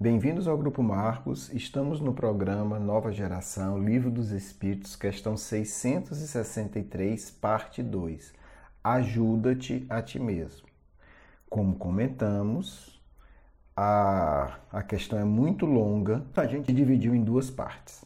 Bem-vindos ao Grupo Marcos. Estamos no programa Nova Geração, Livro dos Espíritos, questão 663, parte 2. Ajuda-te a ti mesmo. Como comentamos, a questão é muito longa, a gente dividiu em duas partes.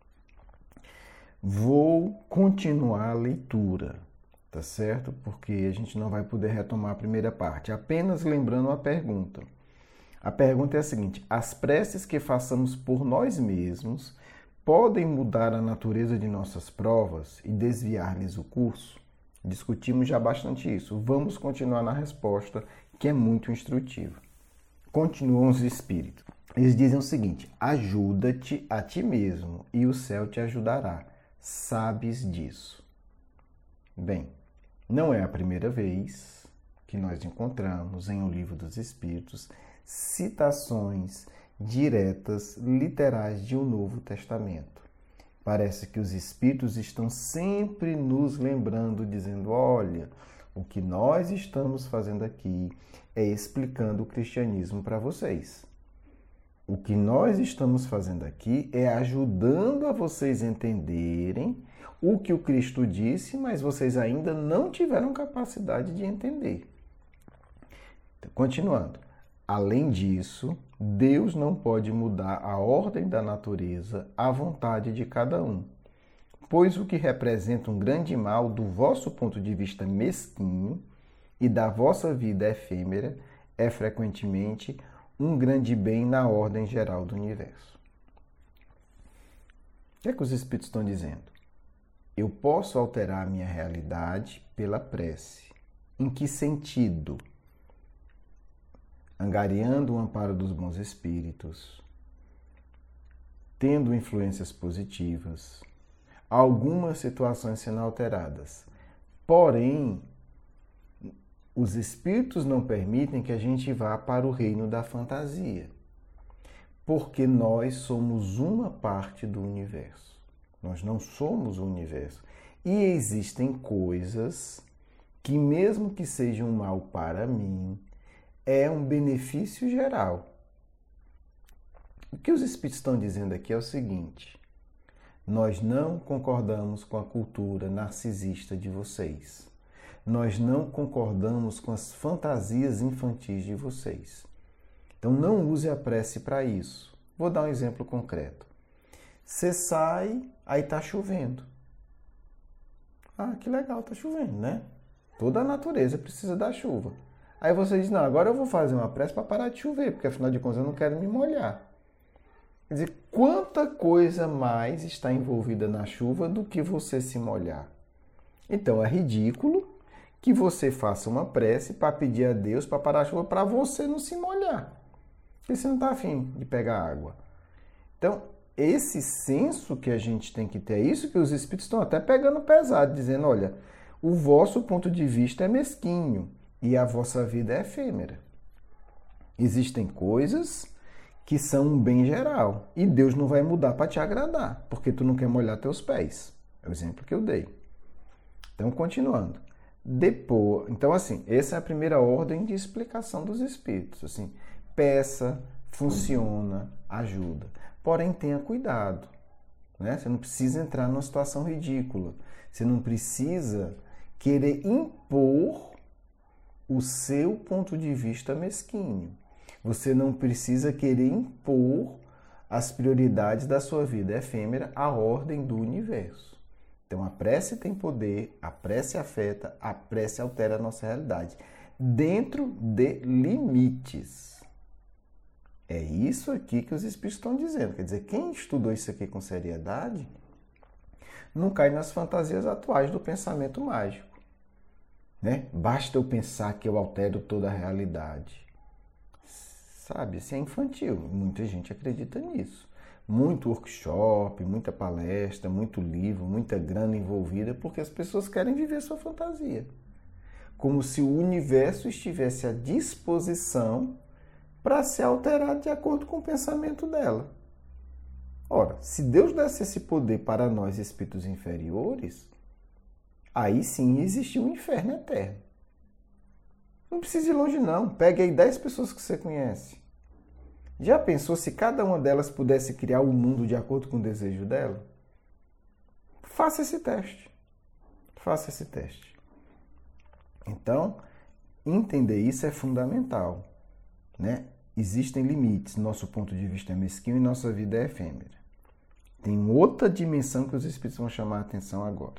Vou continuar a leitura, tá certo? Porque a gente não vai poder retomar a primeira parte. Apenas lembrando a pergunta. A pergunta é a seguinte: as preces que façamos por nós mesmos podem mudar a natureza de nossas provas e desviar-lhes o curso? Discutimos já bastante isso. Vamos continuar na resposta, que é muito instrutiva. Continuam os espíritos. Eles dizem o seguinte: ajuda-te a ti mesmo e o céu te ajudará. Sabes disso. Bem, não é a primeira vez que nós encontramos em O Livro dos Espíritos citações diretas, literais de um Novo Testamento. Parece que os Espíritos estão sempre nos lembrando, dizendo: olha, o que nós estamos fazendo aqui é explicando o cristianismo para vocês. O que nós estamos fazendo aqui é ajudando a vocês entenderem o que o Cristo disse, mas vocês ainda não tiveram capacidade de entender. Então, continuando. Além disso, Deus não pode mudar a ordem da natureza à vontade de cada um, pois o que representa um grande mal do vosso ponto de vista mesquinho e da vossa vida efêmera é frequentemente um grande bem na ordem geral do universo. O que é que os Espíritos estão dizendo? Eu posso alterar a minha realidade pela prece. Em que sentido? Angariando o amparo dos bons espíritos, tendo influências positivas, algumas situações sendo alteradas. Porém, os espíritos não permitem que a gente vá para o reino da fantasia, porque nós somos uma parte do universo. Nós não somos o universo. E existem coisas que, mesmo que sejam mal para mim, é um benefício geral. O que os Espíritos estão dizendo aqui é o seguinte: nós não concordamos com a cultura narcisista de vocês. Nós não concordamos com as fantasias infantis de vocês. Então não use a prece para isso. Vou dar um exemplo concreto. Você sai, aí está chovendo. Ah, que legal, está chovendo, né? Toda a natureza precisa da chuva. Aí você diz: não, agora eu vou fazer uma prece para parar de chover, porque afinal de contas eu não quero me molhar. Quer dizer, quanta coisa mais está envolvida na chuva do que você se molhar? Então é ridículo que você faça uma prece para pedir a Deus para parar a chuva para você não se molhar, porque você não está afim de pegar água. Então, esse senso que a gente tem que ter, é isso que os Espíritos estão até pegando pesado, dizendo: olha, o vosso ponto de vista é mesquinho e a vossa vida é efêmera. Existem coisas que são um bem geral e Deus não vai mudar para te agradar, porque tu não quer molhar teus pés. É o exemplo que eu dei. Então, continuando. Então, assim, essa é a primeira ordem de explicação dos Espíritos. Assim, peça, funciona, ajuda. Porém, tenha cuidado, né? Você não precisa entrar numa situação ridícula. Você não precisa querer impor o seu ponto de vista mesquinho. Você não precisa querer impor as prioridades da sua vida efêmera à ordem do universo. Então a prece tem poder, a prece afeta, a prece altera a nossa realidade, dentro de limites. É isso aqui que os Espíritos estão dizendo. Quer dizer, quem estudou isso aqui com seriedade não cai nas fantasias atuais do pensamento mágico. Né? Basta eu pensar que eu altero toda a realidade. Sabe, isso é infantil. Muita gente acredita nisso. Muito workshop, muita palestra, muito livro, muita grana envolvida, porque as pessoas querem viver sua fantasia. Como se o universo estivesse à disposição para ser alterado de acordo com o pensamento dela. Ora, se Deus desse esse poder para nós, espíritos inferiores, aí sim existiu um inferno eterno. Não precisa ir longe não. Pegue aí 10 pessoas que você conhece. Já pensou se cada uma delas pudesse criar o mundo de acordo com o desejo dela? Faça esse teste. Faça esse teste. Então, entender isso é fundamental, né? Existem limites, nosso ponto de vista é mesquinho e nossa vida é efêmera. Tem outra dimensão que os espíritos vão chamar a atenção agora.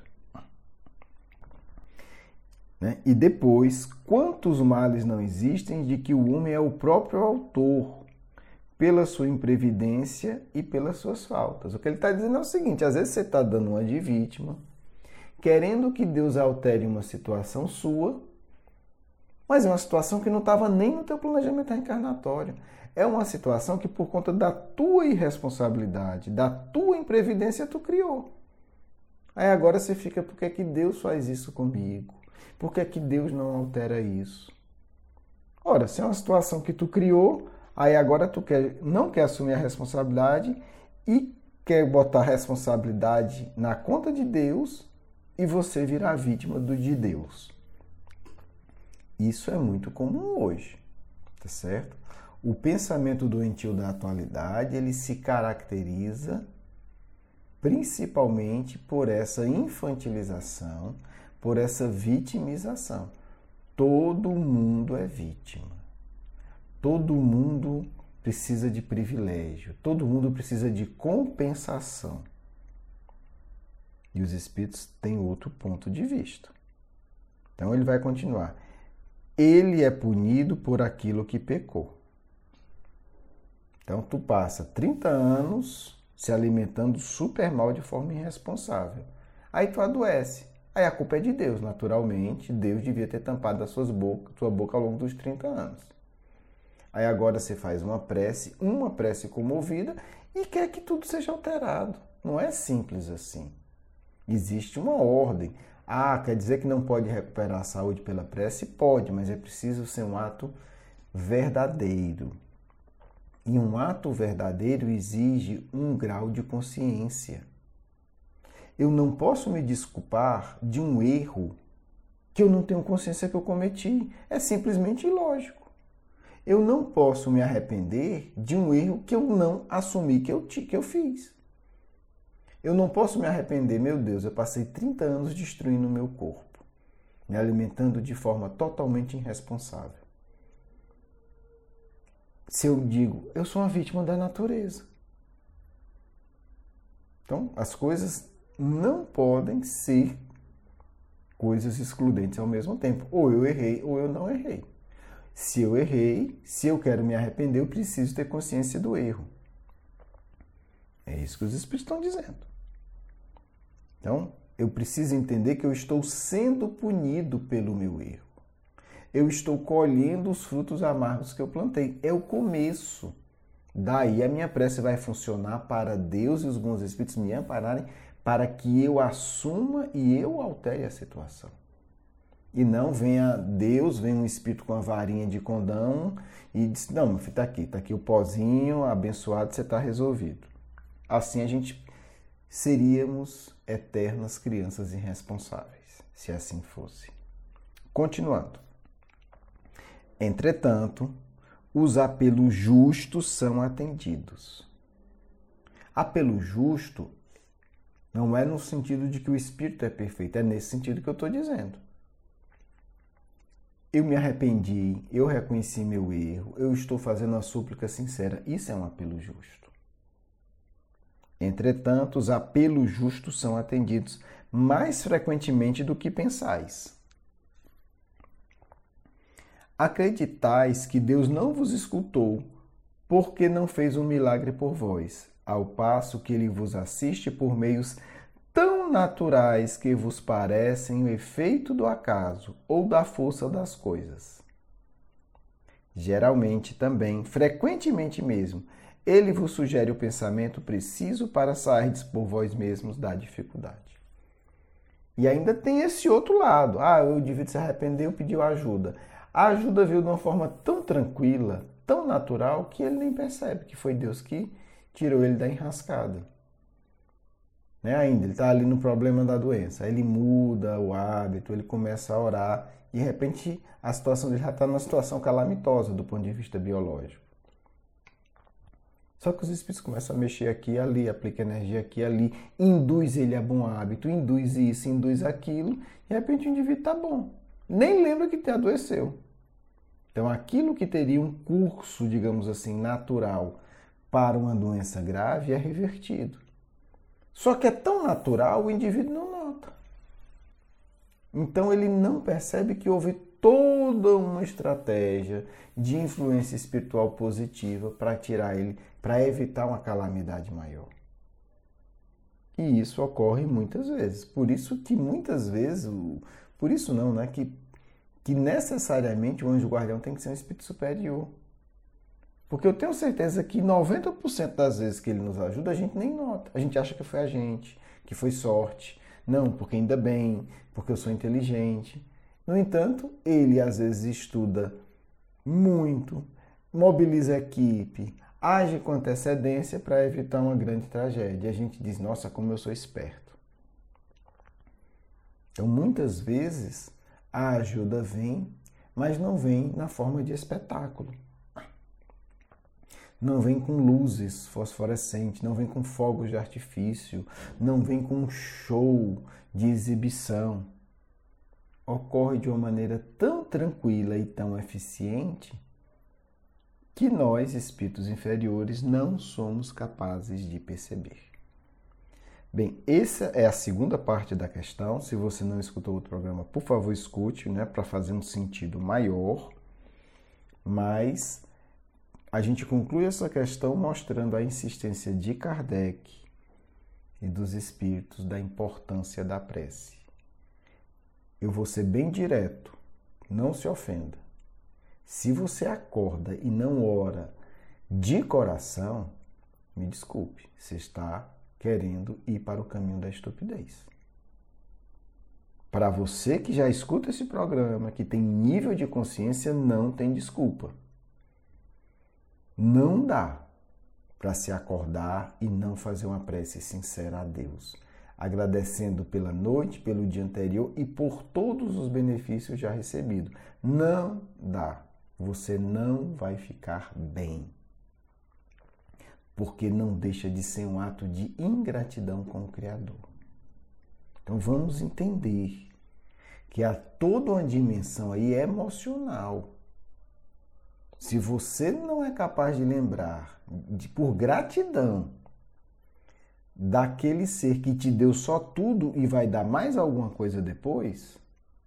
Né? E depois, quantos males não existem de que o homem é o próprio autor, pela sua imprevidência e pelas suas faltas. O que ele está dizendo é o seguinte, às vezes você está dando uma de vítima, querendo que Deus altere uma situação sua, mas é uma situação que não estava nem no teu planejamento reencarnatório. É uma situação que por conta da tua irresponsabilidade, da tua imprevidência, tu criou. Aí agora você fica, por que é que Deus faz isso comigo? Por que é que Deus não altera isso? Ora, se é uma situação que tu criou, aí agora tu não quer assumir a responsabilidade e quer botar a responsabilidade na conta de Deus e você virar vítima de Deus. Isso é muito comum hoje, tá certo? O pensamento doentio da atualidade, ele se caracteriza principalmente por essa infantilização, por essa vitimização. Todo mundo é vítima. Todo mundo precisa de privilégio. Todo mundo precisa de compensação. E os espíritos têm outro ponto de vista. Então ele vai continuar. Ele é punido por aquilo que pecou. Então tu passa 30 anos se alimentando super mal de forma irresponsável. Aí tu adoece. Aí a culpa é de Deus, naturalmente. Deus devia ter tampado a sua boca ao longo dos 30 anos. Aí agora você faz uma prece comovida e quer que tudo seja alterado. Não é simples assim. Existe uma ordem. Ah, quer dizer que não pode recuperar a saúde pela prece? Pode, mas é preciso ser um ato verdadeiro. E um ato verdadeiro exige um grau de consciência. Eu não posso me desculpar de um erro que eu não tenho consciência que eu cometi. É simplesmente ilógico. Eu não posso me arrepender de um erro que eu não assumi que eu fiz. Eu não posso me arrepender, meu Deus, eu passei 30 anos destruindo o meu corpo, me alimentando de forma totalmente irresponsável. Se eu digo, eu sou uma vítima da natureza. Então, as coisas não podem ser coisas excludentes ao mesmo tempo. Ou eu errei ou eu não errei. Se eu errei, se eu quero me arrepender, eu preciso ter consciência do erro. É isso que os espíritos estão dizendo. Então, eu preciso entender que eu estou sendo punido pelo meu erro. Eu estou colhendo os frutos amargos que eu plantei. É o começo. Daí a minha prece vai funcionar para Deus e os bons espíritos me ampararem para que eu assuma e eu altere a situação. E não venha Deus, venha um espírito com a varinha de condão e diz, não, meu filho, está aqui o pozinho, abençoado, você está resolvido. Assim a gente seríamos eternas crianças irresponsáveis, se assim fosse. Continuando. Entretanto, os apelos justos são atendidos. Apelo justo não é no sentido de que o espírito é perfeito, é nesse sentido que eu estou dizendo. Eu me arrependi, eu reconheci meu erro, eu estou fazendo uma súplica sincera. Isso é um apelo justo. Entretanto, os apelos justos são atendidos mais frequentemente do que pensais. Acreditais que Deus não vos escutou, porque não fez um milagre por vós, ao passo que Ele vos assiste por meios tão naturais que vos parecem o efeito do acaso ou da força das coisas. Geralmente também, frequentemente mesmo, Ele vos sugere o pensamento preciso para sairdes por vós mesmos da dificuldade. E ainda tem esse outro lado. Ah, eu devia se arrepender, eu pedi ajuda. A ajuda veio de uma forma tão tranquila, tão natural, que ele nem percebe que foi Deus que tirou ele da enrascada. Ainda, ele está ali no problema da doença. Aí ele muda o hábito, ele começa a orar e, de repente, a situação dele já está numa situação calamitosa do ponto de vista biológico. Só que os espíritos começam a mexer aqui e ali, aplica energia aqui e ali, induz ele a bom hábito, induz isso, induz aquilo, e de repente o indivíduo está bom. Nem lembra que adoeceu. Então aquilo que teria um curso, digamos assim, natural para uma doença grave é revertido. Só que é tão natural, o indivíduo não nota. Então ele não percebe que houve toda uma estratégia de influência espiritual positiva para tirar ele, para evitar uma calamidade maior. E isso ocorre muitas vezes. Por isso que muitas vezes, por isso não, né? Que necessariamente o anjo guardião tem que ser um espírito superior. Porque eu tenho certeza que 90% das vezes que ele nos ajuda, a gente nem nota. A gente acha que foi a gente, que foi sorte. Não, porque ainda bem, porque eu sou inteligente. No entanto, ele às vezes estuda muito, mobiliza a equipe, age com antecedência para evitar uma grande tragédia. E a gente diz, nossa, como eu sou esperto. Então, muitas vezes, a ajuda vem, mas não vem na forma de espetáculo. Não vem com luzes fosforescentes, não vem com fogos de artifício, não vem com um show de exibição. Ocorre de uma maneira tão tranquila e tão eficiente que nós, espíritos inferiores, não somos capazes de perceber. Bem, essa é a segunda parte da questão. Se você não escutou outro programa, por favor, escute, né, para fazer um sentido maior. Mas a gente conclui essa questão mostrando a insistência de Kardec e dos espíritos da importância da prece. Eu vou ser bem direto, não se ofenda. Se você acorda e não ora de coração, me desculpe, você está querendo ir para o caminho da estupidez. Para você que já escuta esse programa, que tem nível de consciência, não tem desculpa. Não dá para se acordar e não fazer uma prece sincera a Deus, agradecendo pela noite, pelo dia anterior e por todos os benefícios já recebidos. Não dá. Você não vai ficar bem. Porque não deixa de ser um ato de ingratidão com o Criador. Então vamos entender que há toda uma dimensão aí emocional. Se você não é capaz de lembrar, por gratidão, daquele ser que te deu só tudo e vai dar mais alguma coisa depois,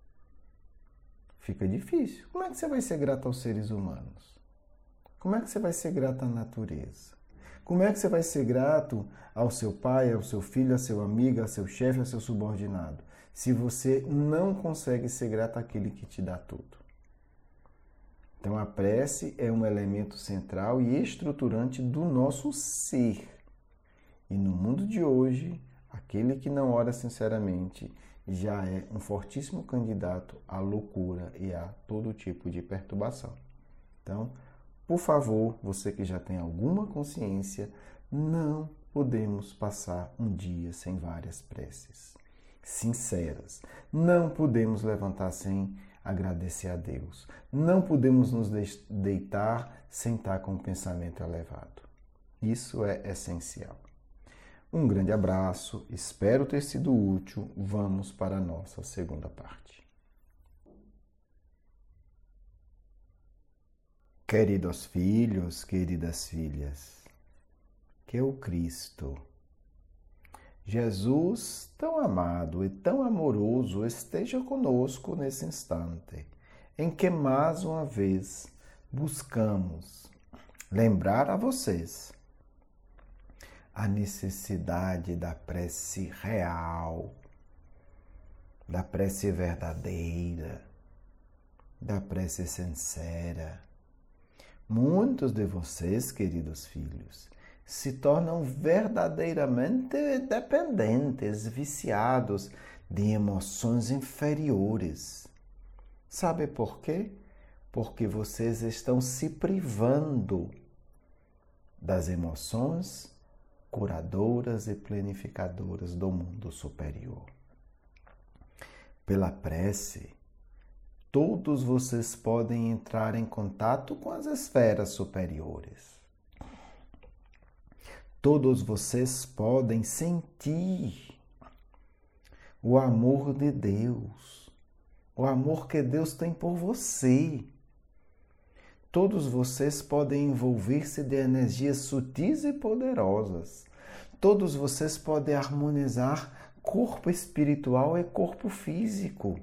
fica difícil. Como é que você vai ser grato aos seres humanos? Como é que você vai ser grato à natureza? Como é que você vai ser grato ao seu pai, ao seu filho, ao seu amigo, ao seu chefe, ao seu subordinado, se você não consegue ser grato àquele que te dá tudo? Então a prece é um elemento central e estruturante do nosso ser. E no mundo de hoje, aquele que não ora sinceramente já é um fortíssimo candidato à loucura e a todo tipo de perturbação. Então, por favor, você que já tem alguma consciência, não podemos passar um dia sem várias preces sinceras. Não podemos levantar sem agradecer a Deus. Não podemos nos deitar sem estar com o pensamento elevado. Isso é essencial. Um grande abraço, espero ter sido útil. Vamos para a nossa segunda parte. Queridos filhos, queridas filhas, que o Cristo, Jesus, tão amado e tão amoroso, esteja conosco nesse instante, em que mais uma vez buscamos lembrar a vocês a necessidade da prece real, da prece verdadeira, da prece sincera. Muitos de vocês, queridos filhos, se tornam verdadeiramente dependentes, viciados de emoções inferiores. Sabe por quê? Porque vocês estão se privando das emoções curadoras e planificadoras do mundo superior. Pela prece, todos vocês podem entrar em contato com as esferas superiores. Todos vocês podem sentir o amor de Deus, o amor que Deus tem por você. Todos vocês podem envolver-se de energias sutis e poderosas. Todos vocês podem harmonizar corpo espiritual e corpo físico.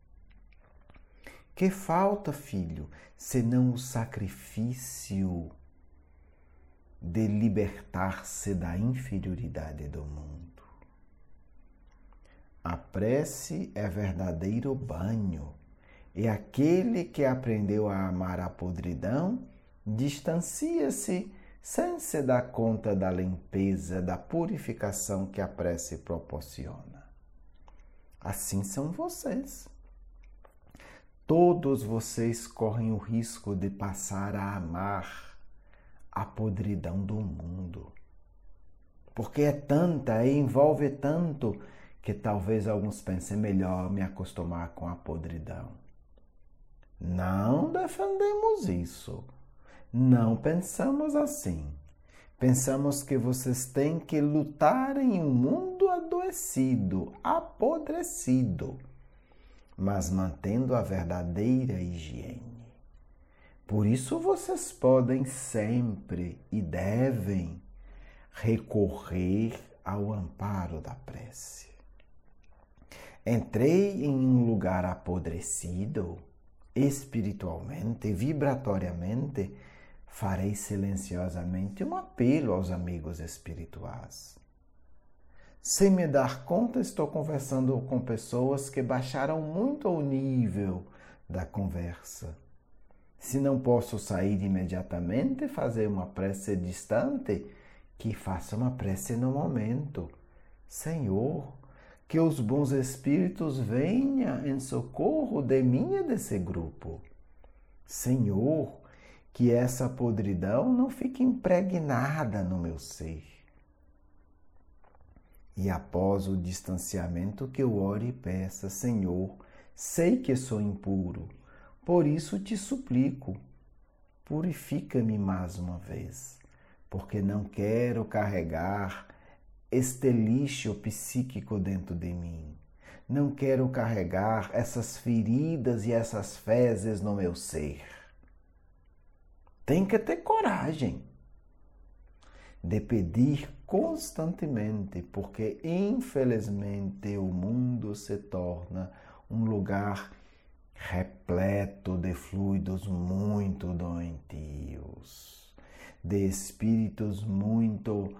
Que falta, filho, senão o sacrifício de libertar-se da inferioridade do mundo? A prece é verdadeiro banho, e aquele que aprendeu a amar a podridão distancia-se sem se dar conta da limpeza, da purificação que a prece proporciona. Assim são vocês. Todos vocês correm o risco de passar a amar a podridão do mundo. Porque é tanta e envolve tanto que talvez alguns pensem melhor me acostumar com a podridão. Não defendemos isso. Não pensamos assim. Pensamos que vocês têm que lutar em um mundo adoecido, apodrecido, mas mantendo a verdadeira higiene. Por isso vocês podem sempre e devem recorrer ao amparo da prece. Entrei em um lugar apodrecido, espiritualmente, vibratoriamente, farei silenciosamente um apelo aos amigos espirituais. Sem me dar conta, estou conversando com pessoas que baixaram muito o nível da conversa. Se não posso sair imediatamente e fazer uma prece distante, que faça uma prece no momento. Senhor, que os bons espíritos venham em socorro de mim e desse grupo. Senhor, que essa podridão não fique impregnada no meu ser. E após o distanciamento que eu ore e peça, Senhor, sei que sou impuro, por isso te suplico, purifica-me mais uma vez, porque não quero carregar este lixo psíquico dentro de mim. Não quero carregar essas feridas e essas fezes no meu ser. Tem que ter coragem de pedir constantemente, porque infelizmente o mundo se torna um lugar repleto de fluidos muito doentios, de espíritos muito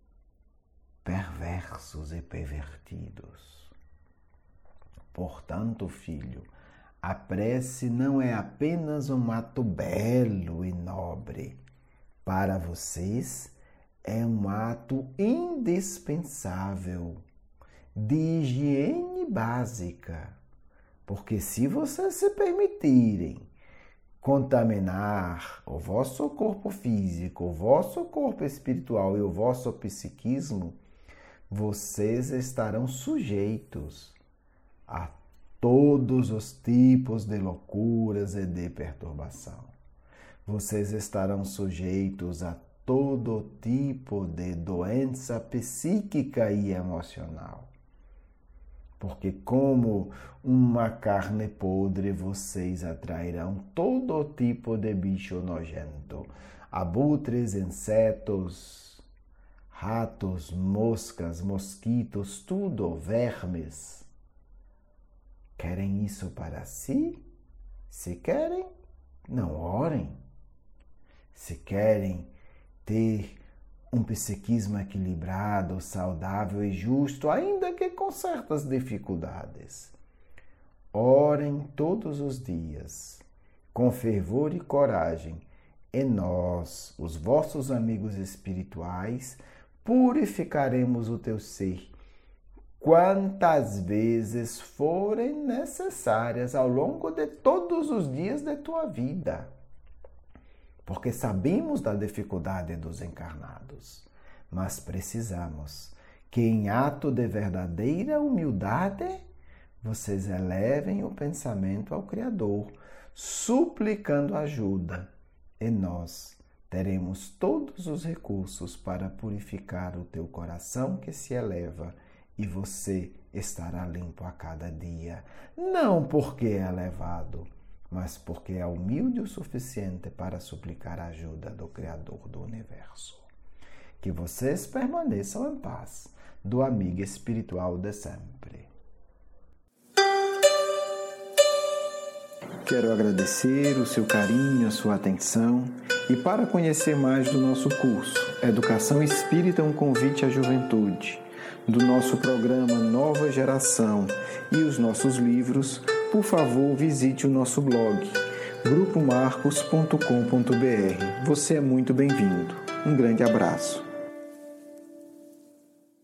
perversos e pervertidos. Portanto, filho, a prece não é apenas um ato belo e nobre. Para vocês, é um ato indispensável de higiene básica. Porque se vocês se permitirem contaminar o vosso corpo físico, o vosso corpo espiritual e o vosso psiquismo, vocês estarão sujeitos a todos os tipos de loucuras e de perturbação. Vocês estarão sujeitos a todo tipo de doença psíquica e emocional. Porque como uma carne podre, vocês atrairão todo tipo de bicho nojento. Abutres, insetos, ratos, moscas, mosquitos, tudo, vermes. Querem isso para si? Se querem, não orem. Se querem ter um psiquismo equilibrado, saudável e justo, ainda que com certas dificuldades, orem todos os dias, com fervor e coragem, e nós, os vossos amigos espirituais, purificaremos o teu ser quantas vezes forem necessárias ao longo de todos os dias de tua vida. Porque sabemos da dificuldade dos encarnados, mas precisamos que em ato de verdadeira humildade vocês elevem o pensamento ao Criador, suplicando ajuda, e nós teremos todos os recursos para purificar o teu coração que se eleva, e você estará limpo a cada dia, não porque é elevado, mas porque é humilde o suficiente para suplicar a ajuda do Criador do Universo. Que vocês permaneçam em paz, do amigo espiritual de sempre. Quero agradecer o seu carinho, a sua atenção, e para conhecer mais do nosso curso Educação Espírita, um convite à juventude, do nosso programa Nova Geração e os nossos livros, por favor, visite o nosso blog, grupomarcos.com.br. Você é muito bem-vindo. Um grande abraço.